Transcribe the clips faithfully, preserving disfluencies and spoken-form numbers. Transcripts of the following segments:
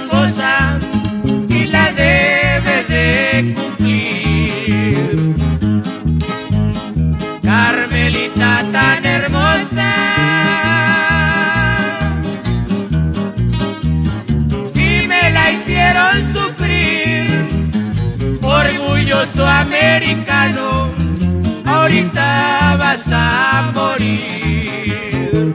cosa y la debe de cumplir. Carmelita tan hermosa, y me la hicieron sufrir. Orgulloso americano, ahorita vas a morir.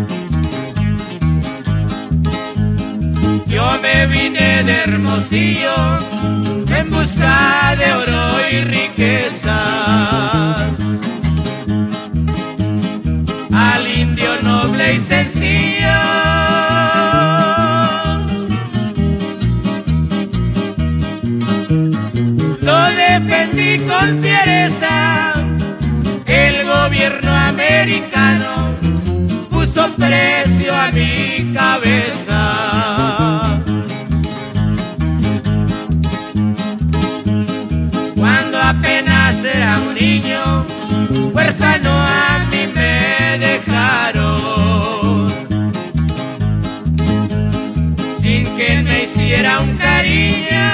Yo me vine de Hermosillo en busca de oro y riquezas, al indio noble y sencillo lo defendí con fiereza. El gobierno americano puso precio a mi cabeza. Cuando apenas era un niño, huérfano a mí me dejaron, sin que me hiciera un cariño.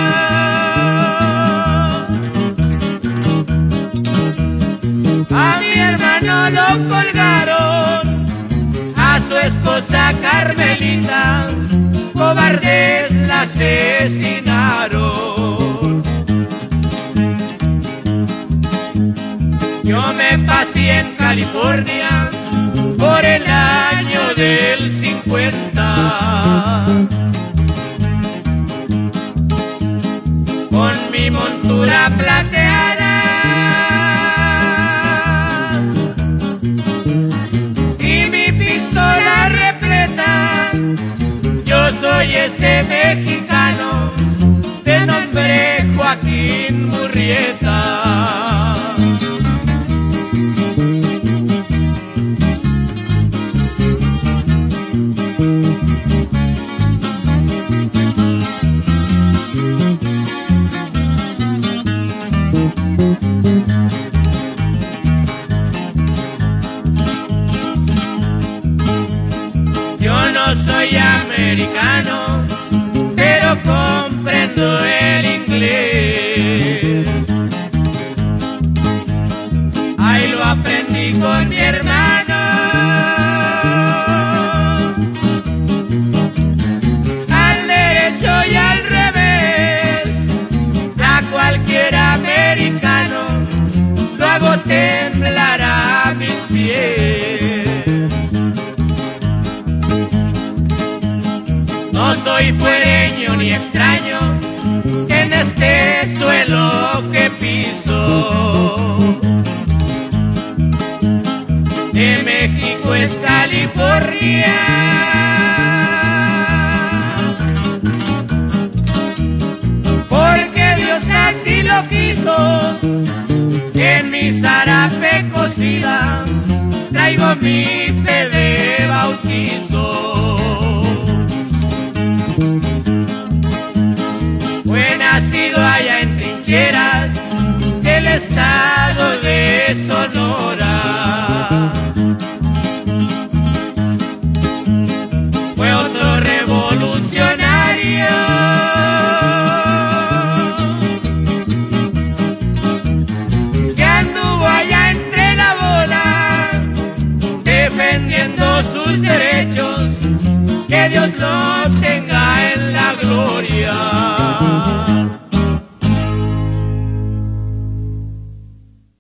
A mi hermano lo colgaron, a su esposa Carmelita, cobardes la asesinaron. Yo me pasé en California por el año del cincuenta, con mi montura plateada y mi pistola repleta. Yo soy ese mexicano de nombre Joaquín Murrieta. Yo no soy americano, pero comprendo el inglés. Ahí lo aprendí con mi hermano. Al derecho y al revés, a cualquier americano lo hago temblar a mis pies. No soy fuereño ni extraño en este suelo que piso. De México es California, porque Dios así lo quiso. En mi zarape cocida traigo mi fe de bautizo. Fue nacido allá en Trincheras, el estado de Sonora. Fue otro revolucionario que anduvo allá entre la bola, defendiendo sus derechos. Que Dios lo tenga en la gloria.